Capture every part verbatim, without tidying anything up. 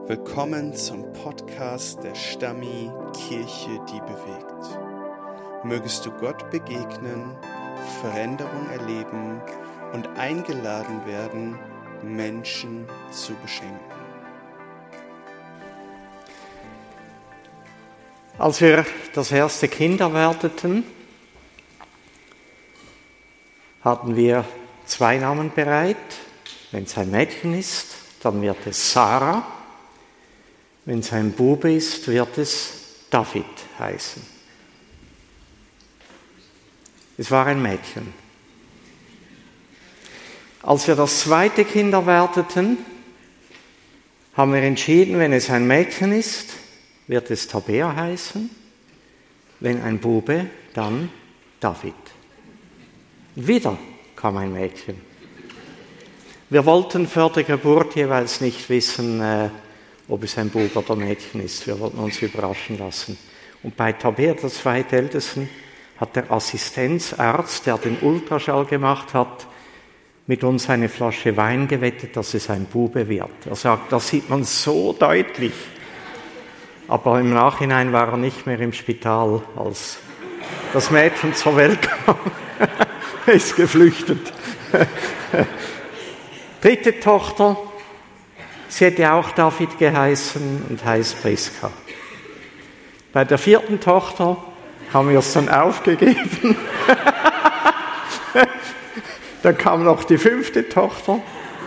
Willkommen zum Podcast der Stammi Kirche, die bewegt. Mögest du Gott begegnen, Veränderung erleben und eingeladen werden, Menschen zu beschenken. Als wir das erste Kind erwarteten, hatten wir zwei Namen bereit. Wenn es ein Mädchen ist, dann wird es Sarah. Wenn es ein Bube ist, wird es David heißen. Es war ein Mädchen. Als wir das zweite Kind erwarteten, haben wir entschieden, wenn es ein Mädchen ist, wird es Tabea heißen. Wenn ein Bube, dann David. Wieder kam ein Mädchen. Wir wollten vor der Geburt jeweils nicht wissen, äh, ob es ein Bub oder ein Mädchen ist. Wir wollten uns überraschen lassen. Und bei Tabea, der zweitältesten, hat der Assistenzarzt, der den Ultraschall gemacht hat, mit uns eine Flasche Wein gewettet, dass es ein Bube wird. Er sagt, das sieht man so deutlich. Aber im Nachhinein war er nicht mehr im Spital, als das Mädchen zur Welt kam. Er ist geflüchtet. Dritte Tochter, sie hätte auch David geheißen und heißt Priska. Bei der vierten Tochter haben wir es dann aufgegeben. Dann kam noch die fünfte Tochter.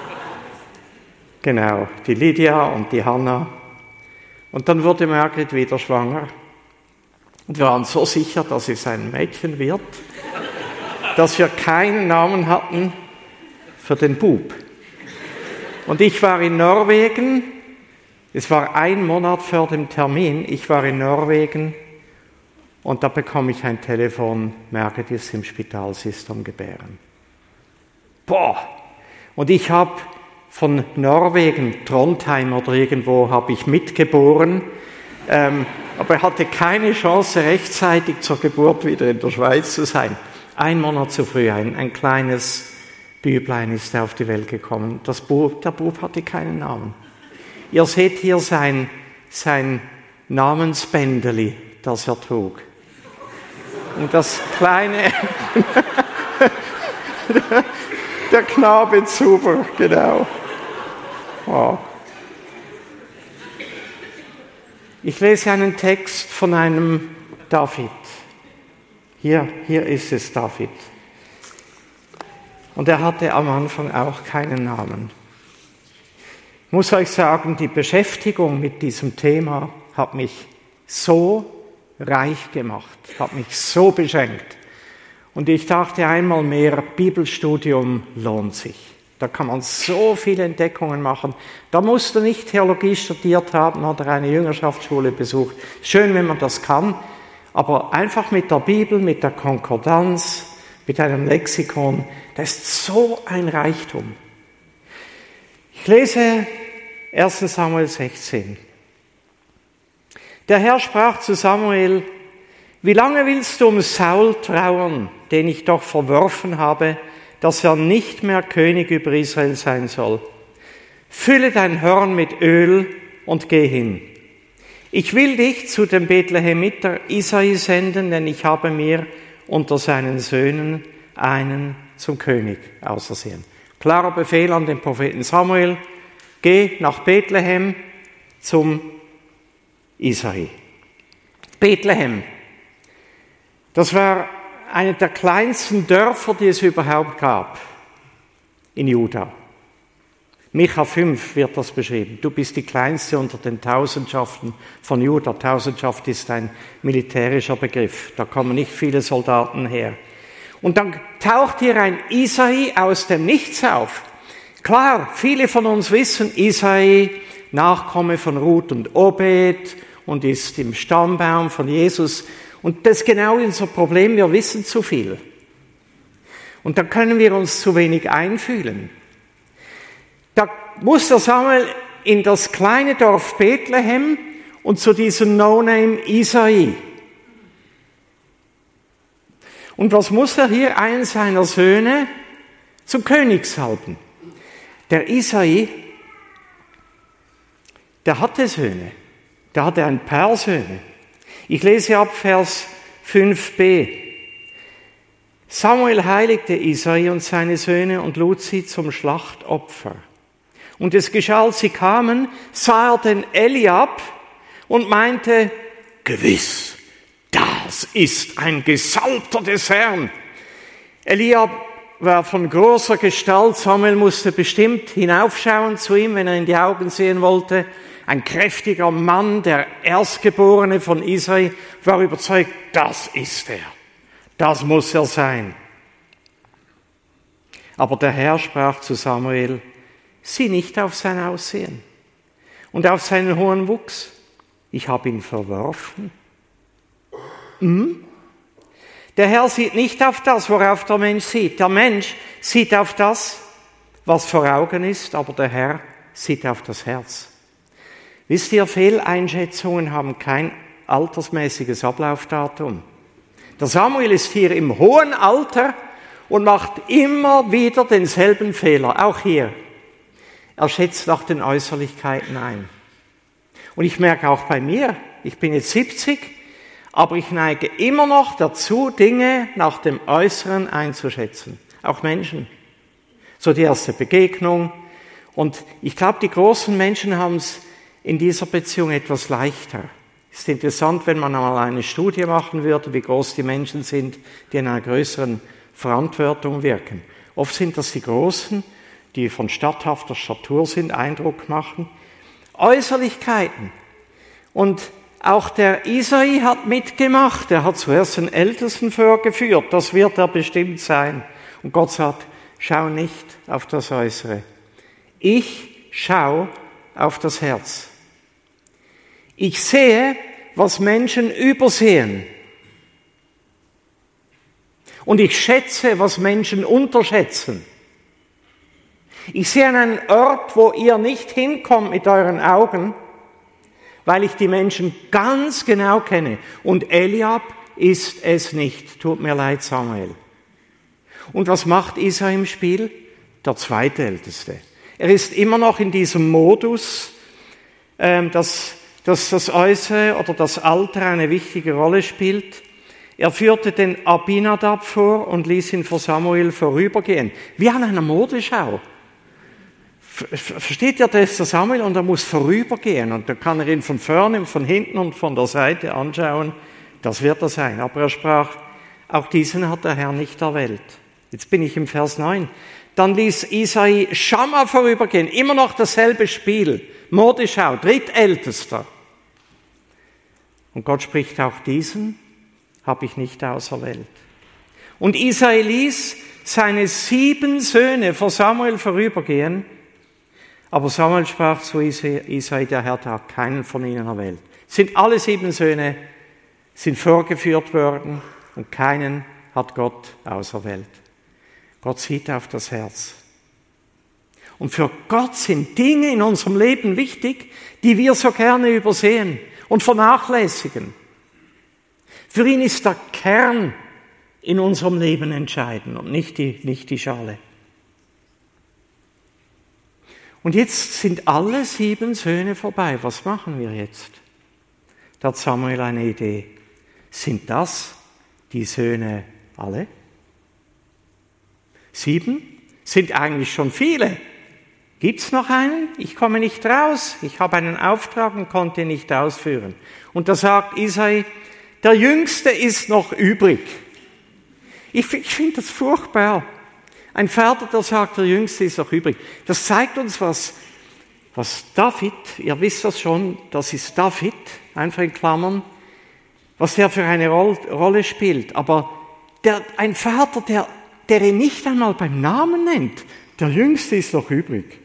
Genau, die Lydia und die Hanna. Und dann wurde Margret wieder schwanger. Und wir waren so sicher, dass es ein Mädchen wird, dass wir keinen Namen hatten für den Bub. Und ich war in Norwegen, es war ein Monat vor dem Termin, ich war in Norwegen und da bekomme ich ein Telefon, Margret ist im Spital, sie ist am Gebären. Boah! Und ich habe von Norwegen, Trondheim oder irgendwo, habe ich mitgeboren, ähm, aber er hatte keine Chance, rechtzeitig zur Geburt wieder in der Schweiz zu sein. Ein Monat zu früh, ein, ein kleines Büblein ist auf die Welt gekommen. Das Bub, der Bub hatte keinen Namen. Ihr seht hier sein, sein Namensbändeli, das er trug. Und das kleine, der Knabe Zuber, genau. Wow. Ich lese einen Text von einem David. Hier, hier ist es David. Und er hatte am Anfang auch keinen Namen. Ich muss euch sagen, die Beschäftigung mit diesem Thema hat mich so reich gemacht, hat mich so beschenkt. Und ich dachte einmal mehr, Bibelstudium lohnt sich. Da kann man so viele Entdeckungen machen. Da musst du nicht Theologie studiert haben oder eine Jüngerschaftsschule besucht. Schön, wenn man das kann, aber einfach mit der Bibel, mit der Konkordanz, mit einem Lexikon, das ist so ein Reichtum. Ich lese erster Samuel sechzehn. Der Herr sprach zu Samuel: Wie lange willst du um Saul trauern, den ich doch verworfen habe, dass er nicht mehr König über Israel sein soll? Fülle dein Horn mit Öl und geh hin. Ich will dich zu dem Bethlehemiter Isai senden, denn ich habe mir unter seinen Söhnen einen zum König ausersehen. Klarer Befehl an den Propheten Samuel: Geh nach Bethlehem zum Isai. Bethlehem, das war eine der kleinsten Dörfer, die es überhaupt gab in Juda. Micha fünf wird das beschrieben. Du bist die kleinste unter den Tausendschaften von Juda. Tausendschaft ist ein militärischer Begriff. Da kommen nicht viele Soldaten her. Und dann taucht hier ein Isai aus dem Nichts auf. Klar, viele von uns wissen, Isai, Nachkomme von Ruth und Obed und ist im Stammbaum von Jesus. Und das ist genau unser Problem, wir wissen zu viel. Und da können wir uns zu wenig einfühlen. Da muss der Samuel in das kleine Dorf Bethlehem und zu diesem No-Name Isai. Und was muss er hier? Einen seiner Söhne zum König salben. Der Isai, der hatte Söhne. Der hatte ein paar Söhne. Ich lese ab Vers fünf b. Samuel heiligte Isai und seine Söhne und lud sie zum Schlachtopfer. Und es geschah, als sie kamen, sah er den Eliab und meinte, gewiss, das ist ein Gesalbter des Herrn. Eliab war von großer Gestalt. Samuel musste bestimmt hinaufschauen zu ihm, wenn er in die Augen sehen wollte. Ein kräftiger Mann, der Erstgeborene von Isai, war überzeugt, das ist er. Das muss er sein. Aber der Herr sprach zu Samuel, sieh nicht auf sein Aussehen und auf seinen hohen Wuchs. Ich habe ihn verworfen. Hm? Der Herr sieht nicht auf das, worauf der Mensch sieht. Der Mensch sieht auf das, was vor Augen ist, aber der Herr sieht auf das Herz. Wisst ihr, Fehleinschätzungen haben kein altersmäßiges Ablaufdatum. Der Samuel ist hier im hohen Alter und macht immer wieder denselben Fehler, auch hier. Er schätzt nach den Äußerlichkeiten ein. Und ich merke auch bei mir, ich bin jetzt siebzig, aber ich neige immer noch dazu, Dinge nach dem Äußeren einzuschätzen. Auch Menschen. So die erste Begegnung. Und ich glaube, die großen Menschen haben es in dieser Beziehung etwas leichter. Es ist interessant, wenn man einmal eine Studie machen würde, wie groß die Menschen sind, die in einer größeren Verantwortung wirken. Oft sind das die Großen, die von statthafter Statur sind, Eindruck machen. Äußerlichkeiten. Und auch der Isai hat mitgemacht. Er hat zuerst den Ältesten vorgeführt. Das wird er bestimmt sein. Und Gott sagt, schau nicht auf das Äußere. Ich schau auf das Herz. Ich sehe, was Menschen übersehen. Und ich schätze, was Menschen unterschätzen. Ich sehe einen Ort, wo ihr nicht hinkommt mit euren Augen, weil ich die Menschen ganz genau kenne. Und Eliab ist es nicht. Tut mir leid, Samuel. Und was macht Isai im Spiel? Der Zweitälteste. Er ist immer noch in diesem Modus, ähm, dass, dass das Äußere oder das Alter eine wichtige Rolle spielt. Er führte den Abinadab vor und ließ ihn vor Samuel vorübergehen. Wie an einer Modeschau. Versteht ihr, da ist der Samuel und er muss vorübergehen und da kann er ihn von vorne, von hinten und von der Seite anschauen. Das wird er sein. Aber er sprach, auch diesen hat der Herr nicht erwählt. Jetzt bin ich im Vers neun. Dann ließ Isai Schamma vorübergehen. Immer noch dasselbe Spiel. Modeschau, drittältester. Und Gott spricht, auch diesen habe ich nicht auserwählt. Und Isai ließ seine sieben Söhne vor Samuel vorübergehen. Aber Samuel sprach zu Isai, der Herr hat keinen von ihnen erwählt. Sind alle sieben Söhne, sind vorgeführt worden und keinen hat Gott auserwählt. Gott sieht auf das Herz. Und für Gott sind Dinge in unserem Leben wichtig, die wir so gerne übersehen und vernachlässigen. Für ihn ist der Kern in unserem Leben entscheidend und nicht die, nicht die Schale. Und jetzt sind alle sieben Söhne vorbei. Was machen wir jetzt? Da hat Samuel eine Idee. Sind das die Söhne alle? Sieben? Sind eigentlich schon viele. Gibt's noch einen? Ich komme nicht raus. Ich habe einen Auftrag und konnte ihn nicht ausführen. Und da sagt Isai, der Jüngste ist noch übrig. Ich, ich finde das furchtbar. Ein Vater, der sagt, der Jüngste ist noch übrig. Das zeigt uns, was, was David, ihr wisst das schon, das ist David, einfach in Klammern, was der für eine Rolle spielt. Aber der, ein Vater, der, der ihn nicht einmal beim Namen nennt, der Jüngste ist noch übrig.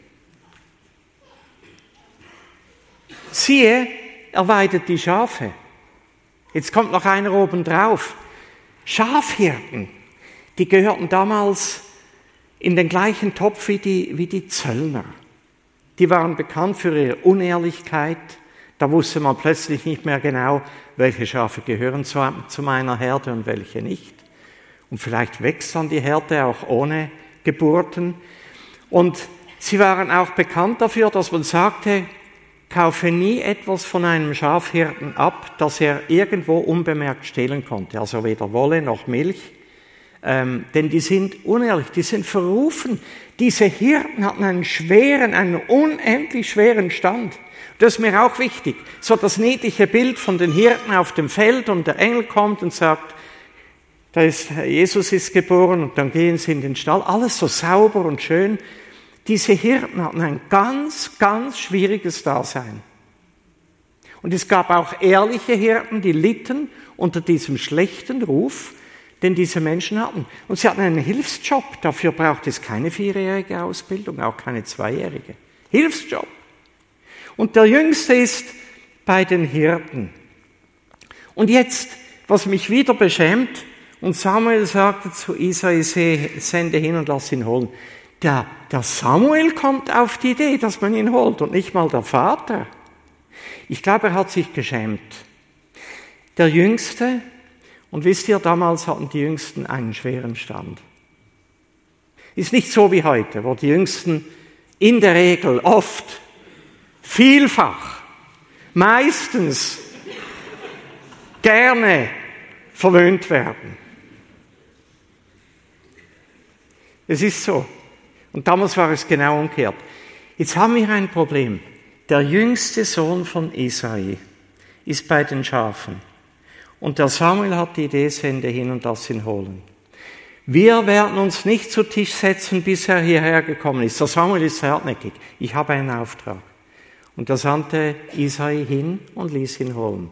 Siehe, er weidet die Schafe. Jetzt kommt noch einer oben drauf. Schafhirten, die gehörten damals in den gleichen Topf wie die, wie die Zöllner. Die waren bekannt für ihre Unehrlichkeit. Da wusste man plötzlich nicht mehr genau, welche Schafe gehören zu, zu meiner Herde und welche nicht. Und vielleicht wächst dann die Herde auch ohne Geburten. Und sie waren auch bekannt dafür, dass man sagte, kaufe nie etwas von einem Schafhirten ab, das er irgendwo unbemerkt stehlen konnte. Also weder Wolle noch Milch. Ähm, denn die sind unehrlich, die sind verrufen. Diese Hirten hatten einen schweren, einen unendlich schweren Stand. Das ist mir auch wichtig. So das niedliche Bild von den Hirten auf dem Feld und der Engel kommt und sagt, da ist, Jesus ist geboren und dann gehen sie in den Stall. Alles so sauber und schön. Diese Hirten hatten ein ganz, ganz schwieriges Dasein. Und es gab auch ehrliche Hirten, die litten unter diesem schlechten Ruf, den diese Menschen hatten. Und sie hatten einen Hilfsjob. Dafür braucht es keine vierjährige Ausbildung, auch keine zweijährige. Hilfsjob. Und der Jüngste ist bei den Hirten. Und jetzt, was mich wieder beschämt, und Samuel sagte zu Isai, sende hin und lass ihn holen. Der, der Samuel kommt auf die Idee, dass man ihn holt und nicht mal der Vater. Ich glaube, er hat sich geschämt. Der Jüngste, und wisst ihr, damals hatten die Jüngsten einen schweren Stand. Ist nicht so wie heute, wo die Jüngsten in der Regel oft, vielfach, meistens gerne verwöhnt werden. Es ist so. Und damals war es genau umgekehrt. Jetzt haben wir ein Problem. Der jüngste Sohn von Isai ist bei den Schafen. Und der Samuel hat die Idee, sende hin und lass ihn holen. Wir werden uns nicht zu Tisch setzen, bis er hierher gekommen ist. Der Samuel ist hartnäckig. Ich habe einen Auftrag. Und er sandte Isai hin und ließ ihn holen.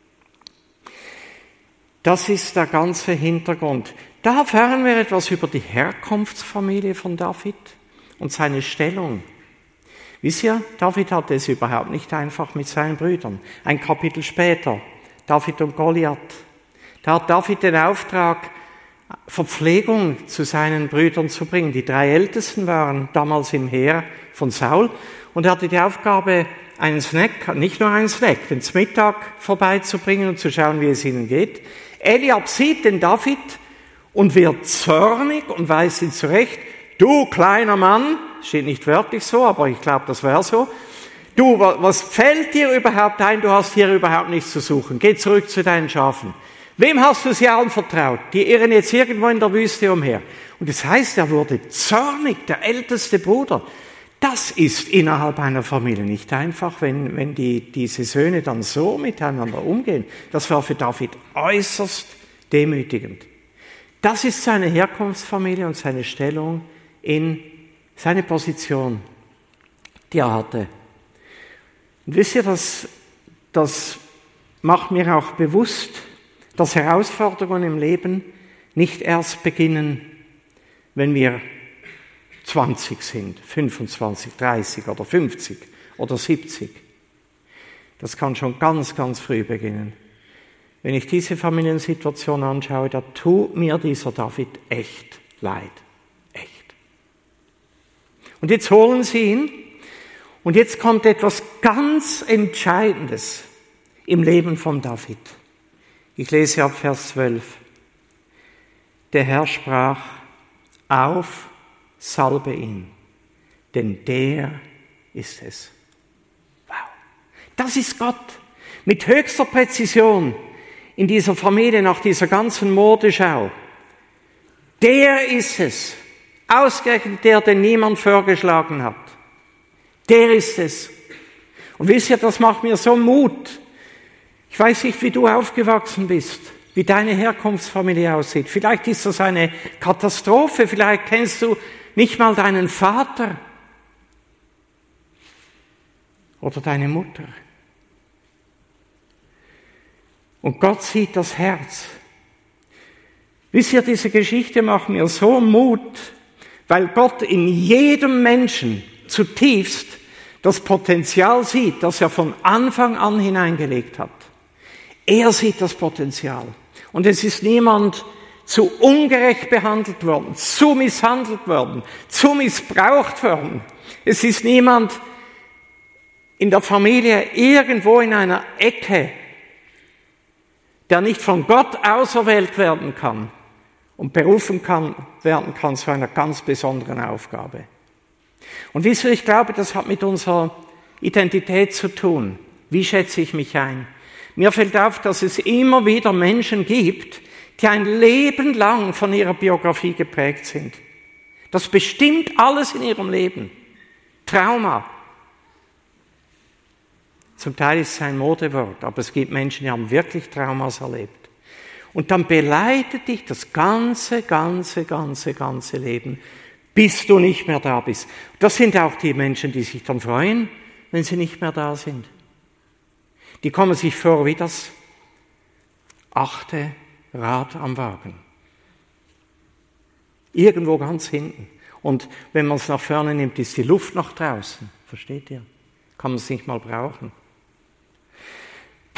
Das ist der ganze Hintergrund. Da erfahren wir etwas über die Herkunftsfamilie von David und seine Stellung. Wisst ihr, David hatte es überhaupt nicht einfach mit seinen Brüdern. Ein Kapitel später, David und Goliath. Da hat David den Auftrag, Verpflegung zu seinen Brüdern zu bringen. Die drei Ältesten waren damals im Heer von Saul und er hatte die Aufgabe, einen Snack, nicht nur einen Snack, den Mittag vorbeizubringen und zu schauen, wie es ihnen geht. Eliab sieht den David und wird zornig und weist ihn zurecht. Du kleiner Mann, steht nicht wörtlich so, aber ich glaube, das wäre so. Du, was fällt dir überhaupt ein? Du hast hier überhaupt nichts zu suchen. Geh zurück zu deinen Schafen. Wem hast du sie anvertraut? Die irren jetzt irgendwo in der Wüste umher. Und das heißt, er wurde zornig, der älteste Bruder. Das ist innerhalb einer Familie nicht einfach, wenn, wenn die, diese Söhne dann so miteinander umgehen. Das war für David äußerst demütigend. Das ist seine Herkunftsfamilie und seine Stellung in seine Position, die er hatte. Und wisst ihr, das, das macht mir auch bewusst, dass Herausforderungen im Leben nicht erst beginnen, wenn wir zwanzig sind, fünfundzwanzig, dreißig oder fünfzig oder siebzig. Das kann schon ganz, ganz früh beginnen. Wenn ich diese Familiensituation anschaue, da tut mir dieser David echt leid. Echt. Und jetzt holen sie ihn und jetzt kommt etwas ganz Entscheidendes im Leben von David. Ich lese ab Vers zwölf. Der Herr sprach, auf, salbe ihn, denn der ist es. Wow. Das ist Gott mit höchster Präzision in dieser Familie nach dieser ganzen Modeschau. Der ist es. Ausgerechnet der, den niemand vorgeschlagen hat. Der ist es. Und wisst ihr, das macht mir so Mut. Ich weiß nicht, wie du aufgewachsen bist, wie deine Herkunftsfamilie aussieht. Vielleicht ist das eine Katastrophe, vielleicht kennst du nicht mal deinen Vater oder deine Mutter. Und Gott sieht das Herz. Wisst ihr, diese Geschichte macht mir so Mut, weil Gott in jedem Menschen zutiefst das Potenzial sieht, das er von Anfang an hineingelegt hat. Er sieht das Potenzial. Und es ist niemand zu ungerecht behandelt worden, zu misshandelt worden, zu missbraucht worden. Es ist niemand in der Familie irgendwo in einer Ecke, der nicht von Gott auserwählt werden kann und berufen kann, werden kann zu einer ganz besonderen Aufgabe. Und wisst ihr, ich glaube, das hat mit unserer Identität zu tun. Wie schätze ich mich ein? Mir fällt auf, dass es immer wieder Menschen gibt, die ein Leben lang von ihrer Biografie geprägt sind. Das bestimmt alles in ihrem Leben. Trauma. Zum Teil ist es ein Modewort, aber es gibt Menschen, die haben wirklich Traumas erlebt. Und dann beleidigt dich das ganze, ganze, ganze, ganze Leben, bis du nicht mehr da bist. Das sind auch die Menschen, die sich dann freuen, wenn sie nicht mehr da sind. Die kommen sich vor wie das achte Rad am Wagen. Irgendwo ganz hinten. Und wenn man es nach vorne nimmt, ist die Luft noch draußen. Versteht ihr? Kann man es nicht mal brauchen. Puh.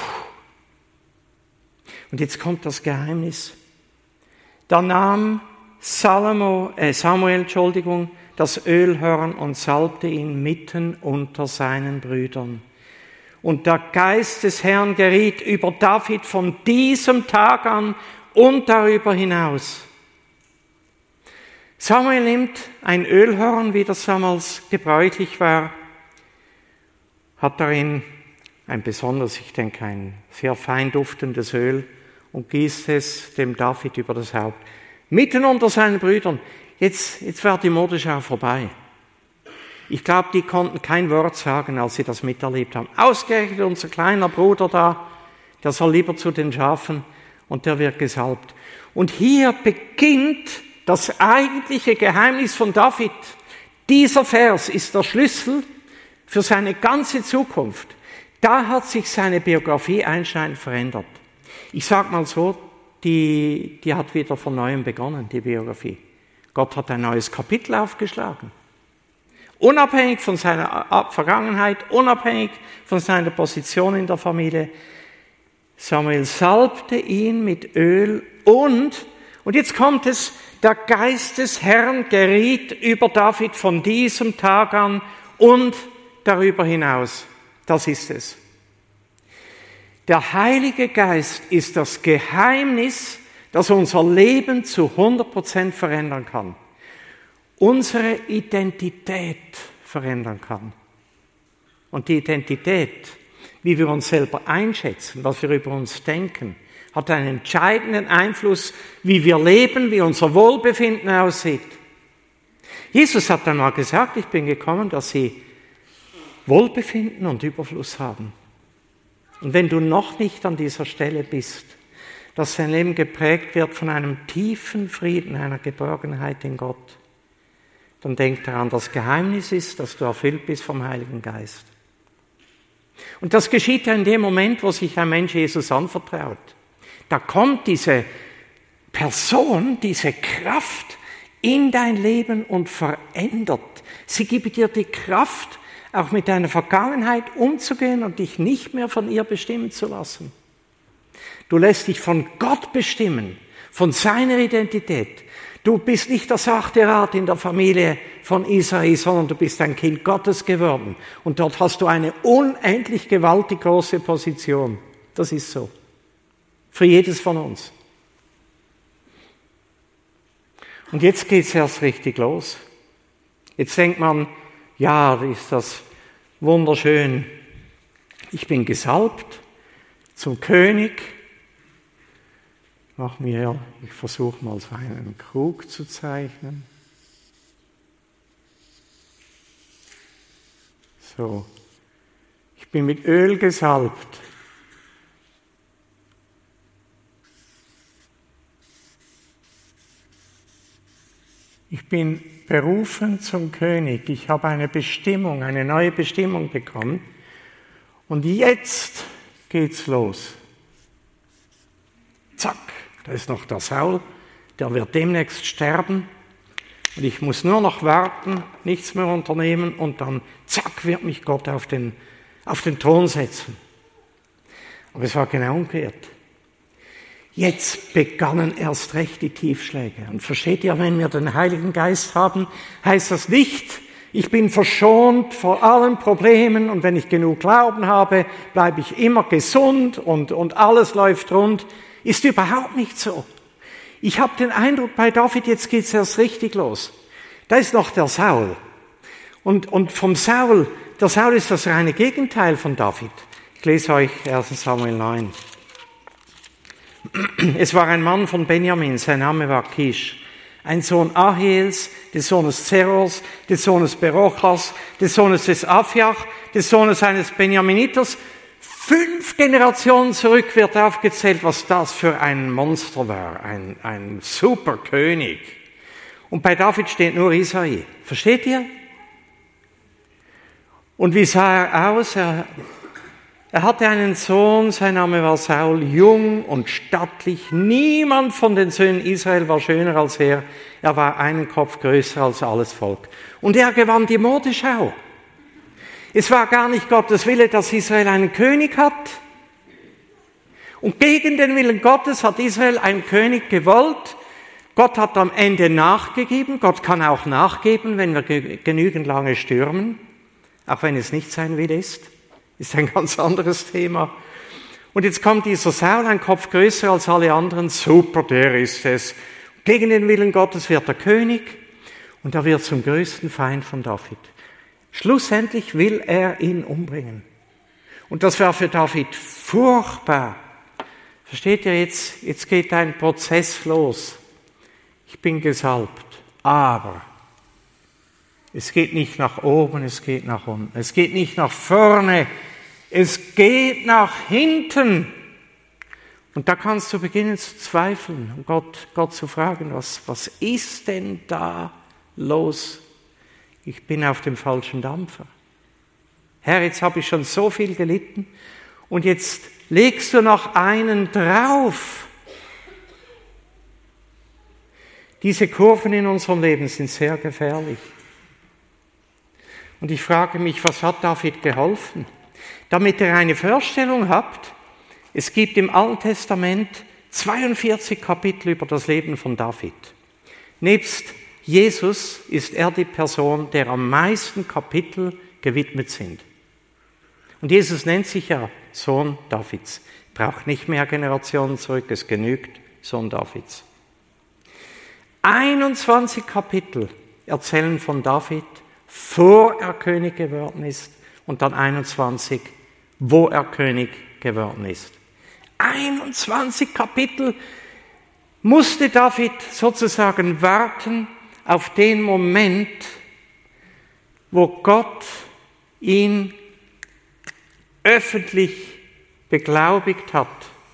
Und jetzt kommt das Geheimnis. Da nahm Salomo, äh Samuel, Entschuldigung, das Ölhorn und salbte ihn mitten unter seinen Brüdern. Und der Geist des Herrn geriet über David von diesem Tag an und darüber hinaus. Samuel nimmt ein Ölhorn, wie das damals gebräuchlich war, hat darin ein besonders, ich denke, ein sehr fein duftendes Öl und gießt es dem David über das Haupt. Mitten unter seinen Brüdern. Jetzt, jetzt war die Modenschau vorbei. Ich glaube, die konnten kein Wort sagen, als sie das miterlebt haben. Ausgerechnet unser kleiner Bruder da, der soll lieber zu den Schafen und der wird gesalbt. Und hier beginnt das eigentliche Geheimnis von David. Dieser Vers ist der Schlüssel für seine ganze Zukunft. Da hat sich seine Biografie einschneidend verändert. Ich sage mal so, die, die hat wieder von Neuem begonnen, die Biografie. Gott hat ein neues Kapitel aufgeschlagen. Unabhängig von seiner Vergangenheit, unabhängig von seiner Position in der Familie. Samuel salbte ihn mit Öl und, und jetzt kommt es, der Geist des Herrn geriet über David von diesem Tag an und darüber hinaus. Das ist es. Der Heilige Geist ist das Geheimnis, das unser Leben zu hundert Prozent verändern kann. Unsere Identität verändern kann. Und die Identität, wie wir uns selber einschätzen, was wir über uns denken, hat einen entscheidenden Einfluss, wie wir leben, wie unser Wohlbefinden aussieht. Jesus hat einmal gesagt, ich bin gekommen, dass sie Wohlbefinden und Überfluss haben. Und wenn du noch nicht an dieser Stelle bist, dass dein Leben geprägt wird von einem tiefen Frieden, einer Geborgenheit in Gott, dann denk daran, das Geheimnis ist, dass du erfüllt bist vom Heiligen Geist. Und das geschieht ja in dem Moment, wo sich ein Mensch Jesus anvertraut. Da kommt diese Person, diese Kraft in dein Leben und verändert. Sie gibt dir die Kraft, auch mit deiner Vergangenheit umzugehen und dich nicht mehr von ihr bestimmen zu lassen. Du lässt dich von Gott bestimmen, von seiner Identität. Du bist nicht das achte Rad in der Familie von Israel, sondern du bist ein Kind Gottes geworden. Und dort hast du eine unendlich gewaltig große Position. Das ist so. Für jedes von uns. Und jetzt geht's erst richtig los. Jetzt denkt man, ja, ist das wunderschön. Ich bin gesalbt zum König. Mach mir, ich versuche mal so einen Krug zu zeichnen. So, ich bin mit Öl gesalbt. Ich bin berufen zum König. Ich habe eine Bestimmung, eine neue Bestimmung bekommen. Und jetzt geht's los. Zack, da ist noch der Saul, der wird demnächst sterben. Und ich muss nur noch warten, nichts mehr unternehmen und dann zack, wird mich Gott auf den, auf den Thron setzen. Aber es war genau umgekehrt. Jetzt begannen erst recht die Tiefschläge. Und versteht ihr, wenn wir den Heiligen Geist haben, heißt das nicht, ich bin verschont vor allen Problemen und wenn ich genug Glauben habe, bleibe ich immer gesund und, und alles läuft rund. Ist überhaupt nicht so. Ich habe den Eindruck, bei David, jetzt geht's erst richtig los. Da ist noch der Saul. Und, und vom Saul, der Saul ist das reine Gegenteil von David. Ich lese euch erster Samuel neun. Es war ein Mann von Benjamin, sein Name war Kisch, ein Sohn Ahiels, des Sohnes Zerors, des Sohnes Berochas, des Sohnes des Aphiach, des Sohnes eines Benjaminiters. Fünf Generationen zurück wird aufgezählt, was das für ein Monster war, ein, ein super König. Und bei David steht nur Isai. Versteht ihr? Und wie sah er aus? Er, er hatte einen Sohn, sein Name war Saul, jung und stattlich. Niemand von den Söhnen Israel war schöner als er. Er war einen Kopf größer als alles Volk. Und er gewann die Modenschau. Es war gar nicht Gottes Wille, dass Israel einen König hat. Und gegen den Willen Gottes hat Israel einen König gewollt. Gott hat am Ende nachgegeben. Gott kann auch nachgeben, wenn wir genügend lange stürmen. Auch wenn es nicht sein Wille ist. Ist ein ganz anderes Thema. Und jetzt kommt dieser Saul, ein Kopf größer als alle anderen. Super, der ist es. Gegen den Willen Gottes wird er König. Und er wird zum größten Feind von David. Schlussendlich will er ihn umbringen. Und das war für David furchtbar. Versteht ihr jetzt? Jetzt geht ein Prozess los. Ich bin gesalbt, aber es geht nicht nach oben, es geht nach unten. Es geht nicht nach vorne, es geht nach hinten. Und da kannst du beginnen zu zweifeln und Gott, Gott zu fragen, was, was ist denn da los? Ich bin auf dem falschen Dampfer. Herr, jetzt habe ich schon so viel gelitten und jetzt legst du noch einen drauf. Diese Kurven in unserem Leben sind sehr gefährlich. Und ich frage mich, was hat David geholfen? Damit ihr eine Vorstellung habt, es gibt im Alten Testament zweiundvierzig Kapitel über das Leben von David. Nebst Jesus ist er die Person, der am meisten Kapitel gewidmet sind. Und Jesus nennt sich ja Sohn Davids. Braucht nicht mehr Generationen zurück, es genügt Sohn Davids. einundzwanzig Kapitel erzählen von David, vor er König geworden ist, und dann einundzwanzig, wo er König geworden ist. einundzwanzig Kapitel musste David sozusagen warten auf den Moment, wo Gott ihn öffentlich beglaubigt hat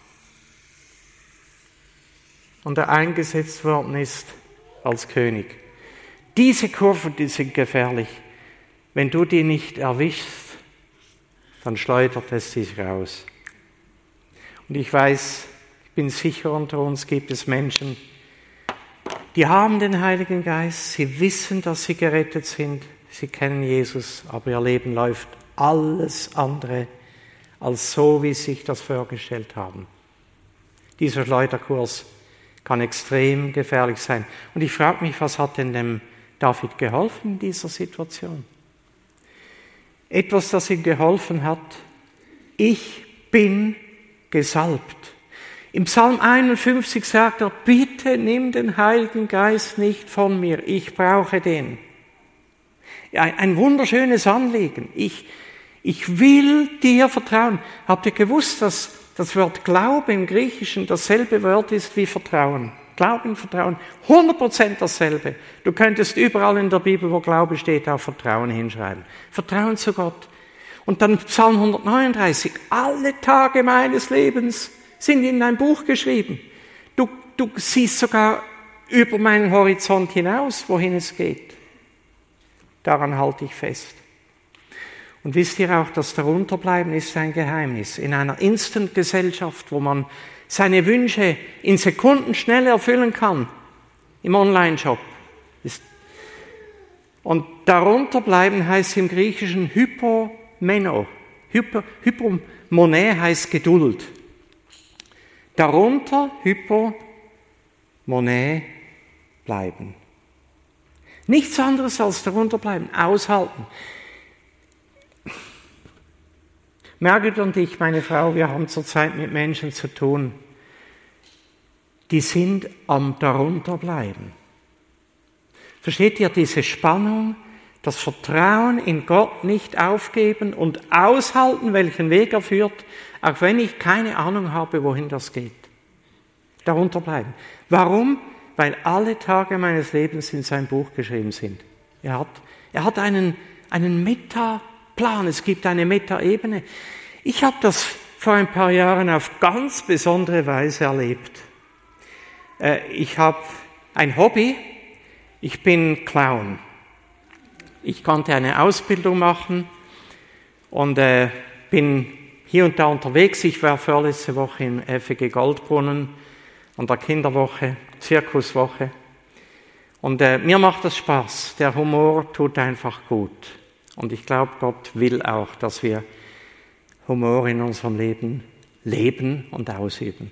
und er eingesetzt worden ist als König. Diese Kurven, die sind gefährlich. Wenn du die nicht erwischst, dann schleudert es dich raus. Und ich weiß, ich bin sicher, unter uns gibt es Menschen, die haben den Heiligen Geist, sie wissen, dass sie gerettet sind, sie kennen Jesus, aber ihr Leben läuft alles andere als so, wie sie sich das vorgestellt haben. Dieser Schleuderkurs kann extrem gefährlich sein. Und ich frage mich, was hat denn dem David geholfen in dieser Situation? Etwas, das ihm geholfen hat: Ich bin gesalbt. Im Psalm einundfünfzig sagt er, bitte nimm den Heiligen Geist nicht von mir, ich brauche den. Ja, ein wunderschönes Anliegen. Ich, ich will dir vertrauen. Habt ihr gewusst, dass das Wort Glaube im Griechischen dasselbe Wort ist wie Vertrauen? Glauben, Vertrauen, hundert Prozent dasselbe. Du könntest überall in der Bibel, wo Glaube steht, auch Vertrauen hinschreiben. Vertrauen zu Gott. Und dann Psalm hundertneununddreißig, alle Tage meines Lebens sind in ein Buch geschrieben. Du, du siehst sogar über meinen Horizont hinaus, wohin es geht. Daran halte ich fest. Und wisst ihr auch, das Darunterbleiben ist ein Geheimnis. In einer Instant-Gesellschaft, wo man seine Wünsche in Sekunden schnell erfüllen kann, im Online-Shop. Und darunterbleiben heißt im Griechischen Hypomeno. Hypo, Hypomone heißt Geduld. Darunter, Hypomone, bleiben. Nichts anderes als darunter bleiben, aushalten. Margit und ich, meine Frau, wir haben zurzeit mit Menschen zu tun, die sind am darunterbleiben. Versteht ihr diese Spannung Das Vertrauen in Gott nicht aufgeben und aushalten, welchen Weg er führt, auch wenn ich keine Ahnung habe, wohin das geht. Darunter bleiben. Warum? Weil alle Tage meines Lebens in sein Buch geschrieben sind. Er hat, er hat einen, einen Metaplan, es gibt eine Metaebene. Ich habe das vor ein paar Jahren auf ganz besondere Weise erlebt. Ich habe ein Hobby, ich bin Clown. Ich konnte eine Ausbildung machen und äh, bin hier und da unterwegs. Ich war vorletzte Woche im F E G Goldbrunnen an der Kinderwoche, Zirkuswoche. Und äh, mir macht das Spaß. Der Humor tut einfach gut. Und ich glaube, Gott will auch, dass wir Humor in unserem Leben leben und ausüben.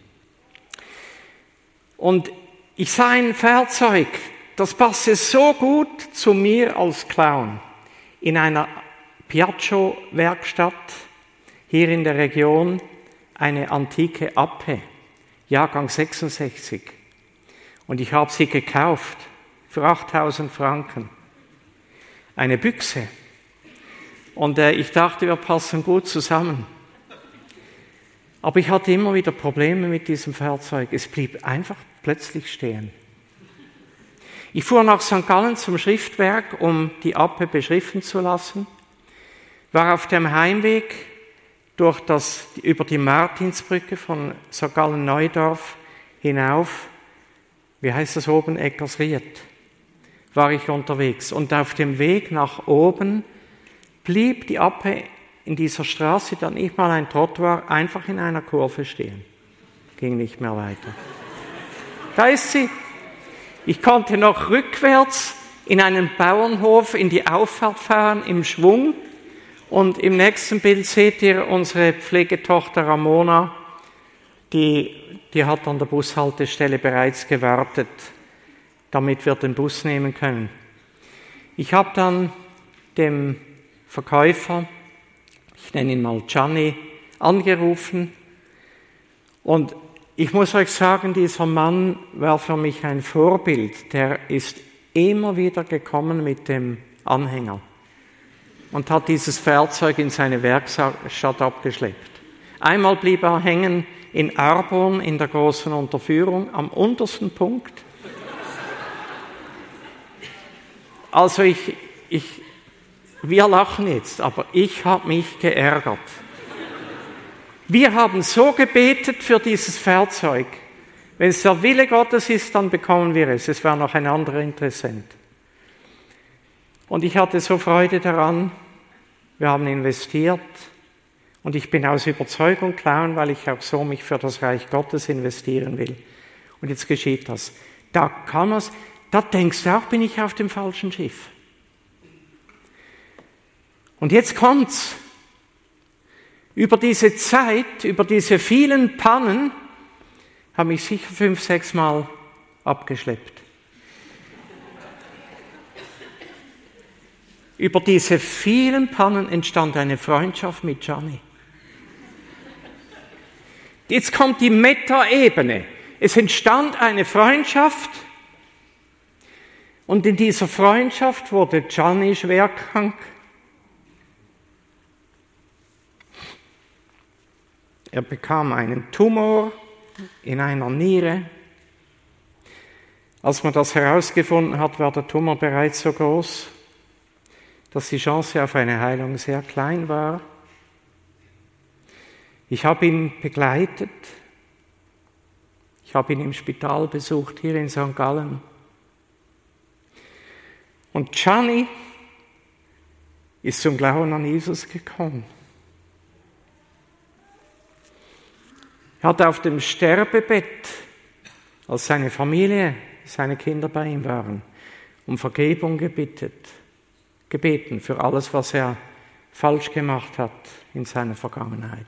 Und ich sah ein Fahrzeug, das passte so gut zu mir als Clown. In einer Piaggio-Werkstatt hier in der Region eine antike Ape, Jahrgang sechsundsechzig. Und ich habe sie gekauft für achttausend Franken. Eine Büchse. Und äh, ich dachte, wir passen gut zusammen. Aber ich hatte immer wieder Probleme mit diesem Fahrzeug. Es blieb einfach plötzlich stehen. Ich fuhr nach Sankt Gallen zum Schriftwerk, um die Ape beschriften zu lassen, war auf dem Heimweg durch das, über die Martinsbrücke von Sankt Gallen-Neudorf hinauf, wie heißt das oben, Eckersried, war ich unterwegs. Und auf dem Weg nach oben blieb die Ape in dieser Straße, die nicht mal ein Trott war, einfach in einer Kurve stehen. Ging nicht mehr weiter. Da ist sie. Ich konnte noch rückwärts in einen Bauernhof in die Auffahrt fahren, im Schwung. Und im nächsten Bild seht ihr unsere Pflegetochter Ramona, die, die hat an der Bushaltestelle bereits gewartet, damit wir den Bus nehmen können. Ich habe dann dem Verkäufer, ich nenne ihn mal Gianni, angerufen und ich muss euch sagen, dieser Mann war für mich ein Vorbild. Der ist immer wieder gekommen mit dem Anhänger und hat dieses Fahrzeug in seine Werkstatt abgeschleppt. Einmal blieb er hängen in Arbon in der großen Unterführung am untersten Punkt. Also ich, ich, wir lachen jetzt, aber ich habe mich geärgert. Wir haben so gebetet für dieses Fahrzeug. Wenn es der Wille Gottes ist, dann bekommen wir es. Es war noch ein anderer Interessent. Und ich hatte so Freude daran. Wir haben investiert. Und ich bin aus Überzeugung Clown, weil ich auch so mich für das Reich Gottes investieren will. Und jetzt geschieht das. Da kann man's, da denkst du auch, bin ich auf dem falschen Schiff. Und jetzt kommt's. Über diese Zeit, über diese vielen Pannen, habe ich sicher fünf, sechs Mal abgeschleppt. Über diese vielen Pannen entstand eine Freundschaft mit Gianni. Jetzt kommt die Metaebene. Es entstand eine Freundschaft und in dieser Freundschaft wurde Gianni schwer krank. Er bekam einen Tumor in einer Niere. Als man das herausgefunden hat, war der Tumor bereits so groß, dass die Chance auf eine Heilung sehr klein war. Ich habe ihn begleitet. Ich habe ihn im Spital besucht, hier in Sankt Gallen. Und Gianni ist zum Glauben an Jesus gekommen. Er hat auf dem Sterbebett, als seine Familie, seine Kinder bei ihm waren, um Vergebung gebeten, gebeten für alles, was er falsch gemacht hat in seiner Vergangenheit.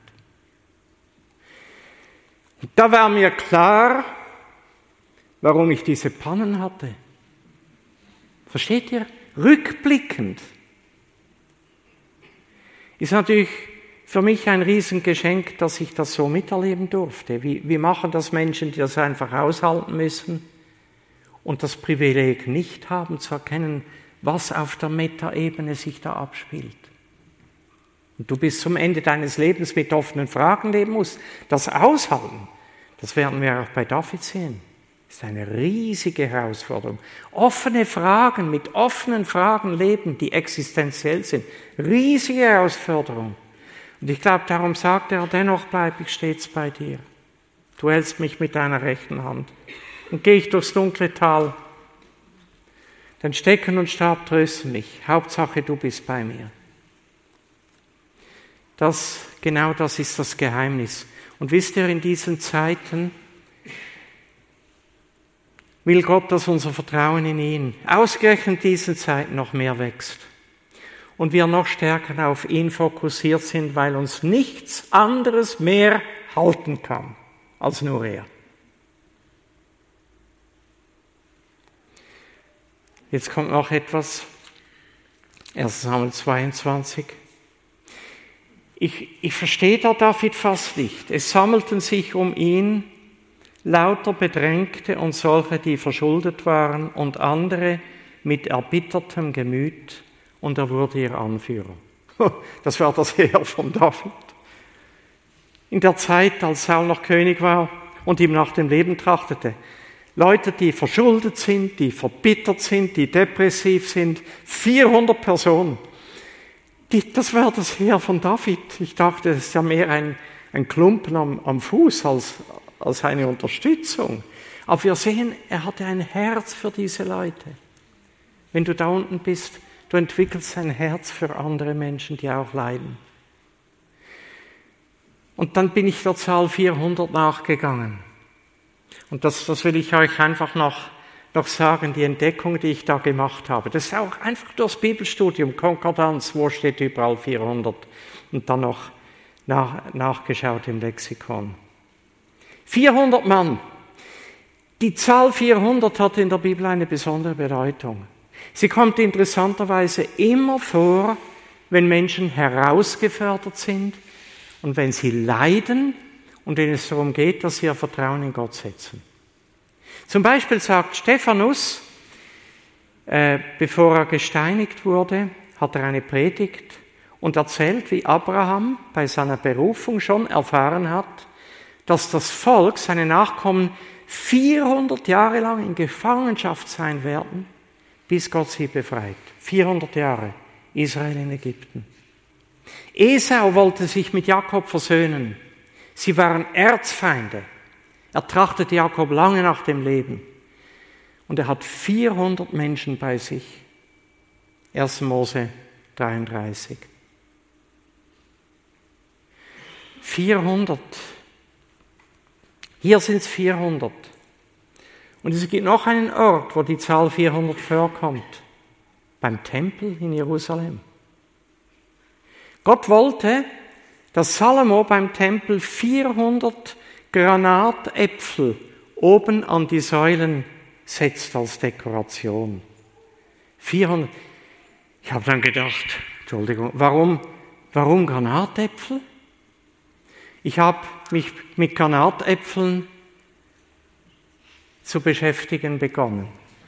Und da war mir klar, warum ich diese Pannen hatte. Versteht ihr? Rückblickend ist natürlich für mich ein Riesengeschenk, dass ich das so miterleben durfte. Wie, wie machen das Menschen, die das einfach aushalten müssen und das Privileg nicht haben, zu erkennen, was auf der Metaebene sich da abspielt. Und du bis zum Ende deines Lebens mit offenen Fragen leben musst. Das Aushalten, das werden wir auch bei David sehen. Das ist eine riesige Herausforderung. Offene Fragen, mit offenen Fragen leben, die existenziell sind. Riesige Herausforderung. Und ich glaube, darum sagt er, dennoch bleibe ich stets bei dir. Du hältst mich mit deiner rechten Hand. Und gehe ich durchs dunkle Tal, dann Stecken und Stab trösten mich. Hauptsache, du bist bei mir. Das, genau das ist das Geheimnis. Und wisst ihr, in diesen Zeiten will Gott, dass unser Vertrauen in ihn ausgerechnet in diesen Zeiten noch mehr wächst. Und wir noch stärker auf ihn fokussiert sind, weil uns nichts anderes mehr halten kann als nur er. Jetzt kommt noch etwas. erster Samuel zweiundzwanzig. Ich, ich verstehe da David fast nicht. Es sammelten sich um ihn lauter Bedrängte und solche, die verschuldet waren, und andere mit erbittertem Gemüt, und er wurde ihr Anführer. Das war das Heer von David. In der Zeit, als Saul noch König war und ihm nach dem Leben trachtete. Leute, die verschuldet sind, die verbittert sind, die depressiv sind. vierhundert Personen. Die, das war das Heer von David. Ich dachte, das ist ja mehr ein, ein Klumpen am, am Fuß als, als eine Unterstützung. Aber wir sehen, er hatte ein Herz für diese Leute. Wenn du da unten bist, du entwickelst ein Herz für andere Menschen, die auch leiden. Und dann bin ich der Zahl vierhundert nachgegangen. Und das, das will ich euch einfach noch, noch sagen, die Entdeckung, die ich da gemacht habe. Das ist auch einfach durchs Bibelstudium, Konkordanz, wo steht überall vierhundert? Und dann noch nach, nachgeschaut im Lexikon. vierhundert Mann. Die Zahl vierhundert hat in der Bibel eine besondere Bedeutung. Sie kommt interessanterweise immer vor, wenn Menschen herausgefordert sind und wenn sie leiden und wenn es darum geht, dass sie ihr Vertrauen in Gott setzen. Zum Beispiel sagt Stephanus, äh, bevor er gesteinigt wurde, hat er eine Predigt und erzählt, wie Abraham bei seiner Berufung schon erfahren hat, dass das Volk, seine Nachkommen, vierhundert Jahre lang in Gefangenschaft sein werden, bis Gott sie befreit. vierhundert Jahre, Israel in Ägypten. Esau wollte sich mit Jakob versöhnen. Sie waren Erzfeinde. Er trachtete Jakob lange nach dem Leben. Und er hat vierhundert Menschen bei sich. erster Mose dreiunddreißig. vierhundert. Hier sind es vierhundert. Und es gibt noch einen Ort, wo die Zahl vierhundert vorkommt. Beim Tempel in Jerusalem. Gott wollte, dass Salomo beim Tempel vierhundert Granatäpfel oben an die Säulen setzt als Dekoration. vierhundert. Ich habe dann gedacht, Entschuldigung, warum, warum Granatäpfel? Ich habe mich mit Granatäpfeln zu beschäftigen begonnen.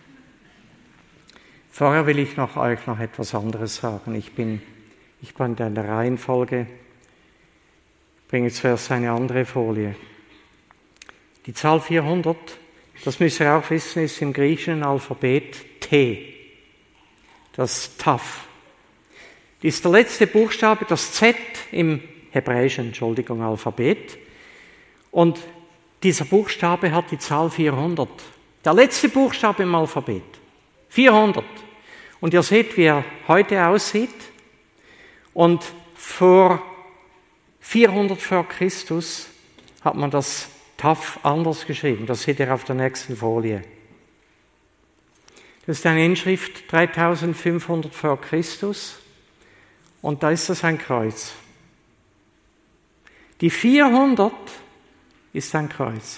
Vorher will ich noch euch noch etwas anderes sagen. Ich bin, ich bin in der Reihenfolge. Ich bringe zuerst eine andere Folie. Die Zahl vierhundert, das müsst ihr auch wissen, ist im griechischen Alphabet T. Das Taf. Das ist der letzte Buchstabe, das Z im hebräischen, Entschuldigung, Alphabet. Und dieser Buchstabe hat die Zahl vierhundert. Der letzte Buchstabe im Alphabet. vierhundert. Und ihr seht, wie er heute aussieht. Und vor vierhundert vor Christus hat man das Taf anders geschrieben. Das seht ihr auf der nächsten Folie. Das ist eine Inschrift dreitausendfünfhundert vor Christus. Und da ist das ein Kreuz. Die vierhundert ist ein Kreuz.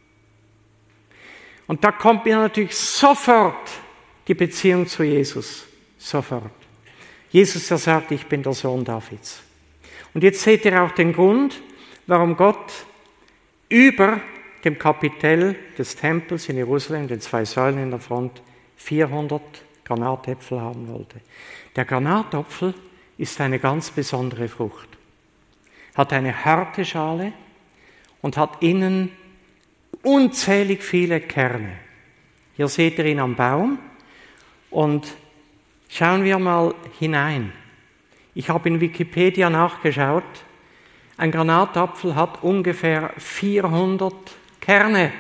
Und da kommt mir natürlich sofort die Beziehung zu Jesus. Sofort. Jesus, der sagt, ich bin der Sohn Davids. Und jetzt seht ihr auch den Grund, warum Gott über dem Kapitell des Tempels in Jerusalem, den zwei Säulen in der Front, vierhundert Granatäpfel haben wollte. Der Granatapfel ist eine ganz besondere Frucht. Hat eine harte Schale und hat innen unzählig viele Kerne. Hier seht ihr ihn am Baum und schauen wir mal hinein. Ich habe in Wikipedia nachgeschaut. Ein Granatapfel hat ungefähr vierhundert Kerne.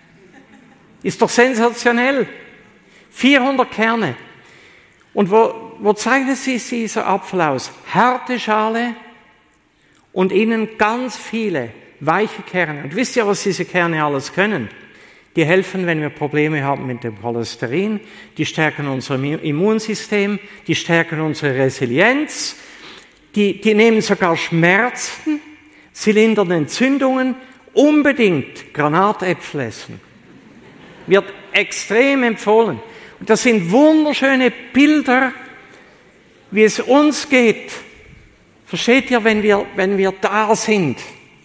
Ist doch sensationell. vierhundert Kerne. Und wo, wo zeichnet sich dieser Apfel aus? Harte Schale und innen ganz viele weiche Kerne. Und wisst ihr, was diese Kerne alles können? Die helfen, wenn wir Probleme haben mit dem Cholesterin, die stärken unser Immunsystem, die stärken unsere Resilienz, die, die nehmen sogar Schmerzen, sie lindern Entzündungen. Unbedingt Granatäpfel essen. Wird extrem empfohlen. Und das sind wunderschöne Bilder, wie es uns geht. Versteht ihr, wenn wir, wenn wir da sind?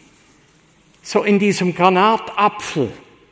So in diesem Granatapfel.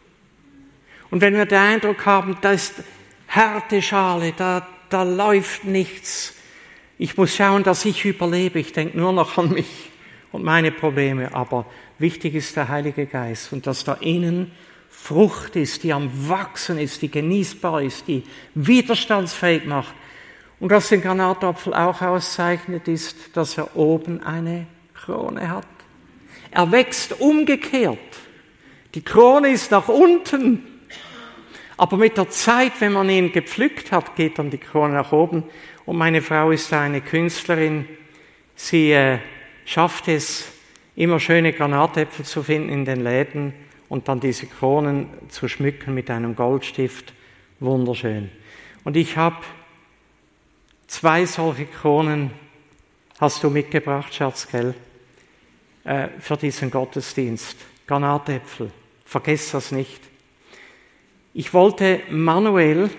Und wenn wir den Eindruck haben, da ist harte Schale, da, da läuft nichts. Ich muss schauen, dass ich überlebe. Ich denke nur noch an mich und meine Probleme. Aber wichtig ist der Heilige Geist und dass da innen Frucht ist, die am Wachsen ist, die genießbar ist, die widerstandsfähig macht. Und was den Granatapfel auch auszeichnet, ist, dass er oben eine Krone hat. Er wächst umgekehrt. Die Krone ist nach unten. Aber mit der Zeit, wenn man ihn gepflückt hat, geht dann die Krone nach oben. Und meine Frau ist eine Künstlerin. Sie äh, schafft es, immer schöne Granatäpfel zu finden in den Läden und dann diese Kronen zu schmücken mit einem Goldstift. Wunderschön. Und ich habe zwei solche Kronen, hast du mitgebracht, Schatz, gell? Äh, für diesen Gottesdienst. Granatäpfel. Vergesst das nicht. Ich wollte Manuel,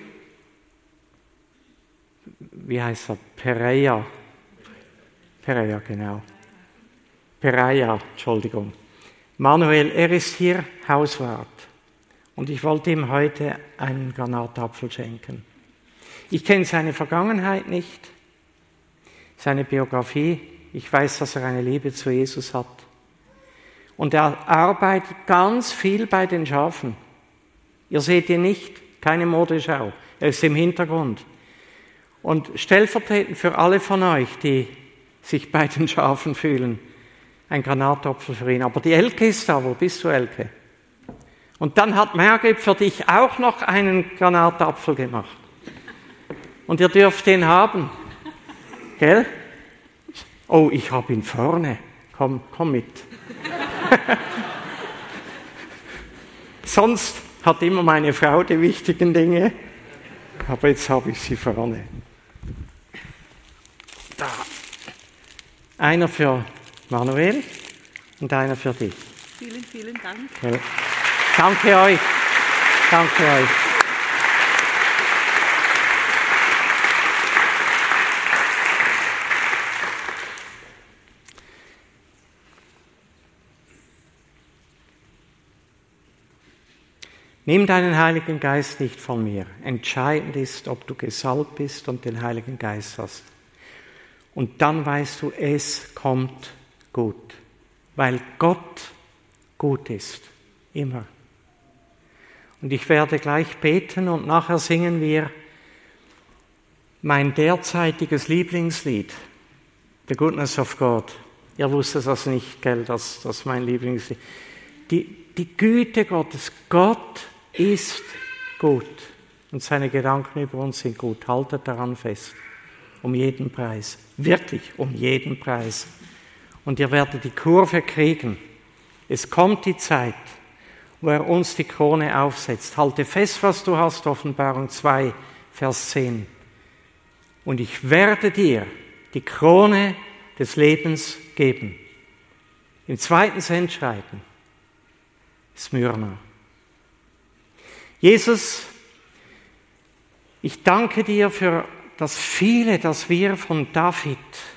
wie heißt er? Pereira. Pereira, genau. Pereira, Entschuldigung. Manuel, er ist hier Hauswart. Und ich wollte ihm heute einen Granatapfel schenken. Ich kenne seine Vergangenheit nicht, seine Biografie. Ich weiß, dass er eine Liebe zu Jesus hat. Und er arbeitet ganz viel bei den Schafen. Ihr seht ihn nicht, keine Modeschau. Er ist im Hintergrund. Und stellvertretend für alle von euch, die sich bei den Schafen fühlen, ein Granatapfel für ihn. Aber die Elke ist da. Wo bist du, Elke? Und dann hat Margret für dich auch noch einen Granatapfel gemacht. Und ihr dürft den haben. Gell? Oh, ich habe ihn vorne. Komm, komm mit. Sonst hat immer meine Frau die wichtigen Dinge. Aber jetzt habe ich sie vorne. Da. Einer für Manuel und einer für dich. Vielen, vielen Dank. Okay. Danke euch. Danke euch. Nimm deinen Heiligen Geist nicht von mir. Entscheidend ist, ob du gesalbt bist und den Heiligen Geist hast. Und dann weißt du, es kommt gut. Weil Gott gut ist. Immer. Und ich werde gleich beten und nachher singen wir mein derzeitiges Lieblingslied. The Goodness of God. Ihr wusstet das nicht, gell, das, das ist mein Lieblingslied. Die, die Güte Gottes. Gott ist gut. Und seine Gedanken über uns sind gut. Haltet daran fest. Um jeden Preis. Wirklich um jeden Preis. Und ihr werdet die Kurve kriegen. Es kommt die Zeit, wo er uns die Krone aufsetzt. Halte fest, was du hast, Offenbarung zwei, Vers zehn. Und ich werde dir die Krone des Lebens geben. Im zweiten Sendschreiben, Smyrna. Jesus, ich danke dir für das Viele, das wir von David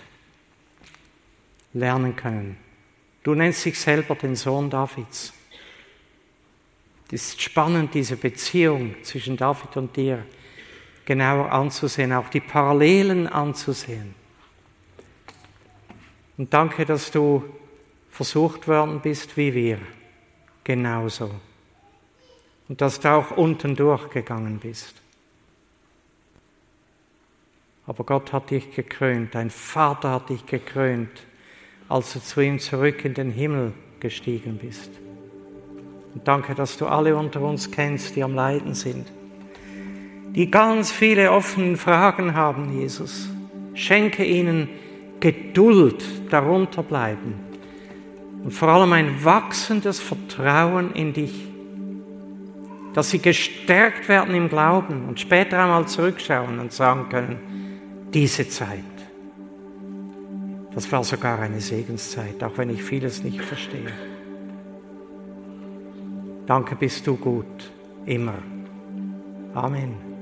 lernen können. Du nennst dich selber den Sohn Davids. Es ist spannend, diese Beziehung zwischen David und dir. genauer anzusehen, auch die Parallelen anzusehen. Und danke, dass du versucht worden bist wie wir, genauso. Und dass du auch unten durchgegangen bist. Aber Gott hat dich gekrönt, dein Vater hat dich gekrönt, als du zu ihm zurück in den Himmel gestiegen bist. Und danke, dass du alle unter uns kennst, die am Leiden sind, die ganz viele offene Fragen haben, Jesus. Schenke ihnen Geduld, darunter bleiben und vor allem ein wachsendes Vertrauen in dich, dass sie gestärkt werden im Glauben und später einmal zurückschauen und sagen können, diese Zeit, das war sogar eine Segenszeit, auch wenn ich vieles nicht verstehe. Danke, bist du gut, immer. Amen.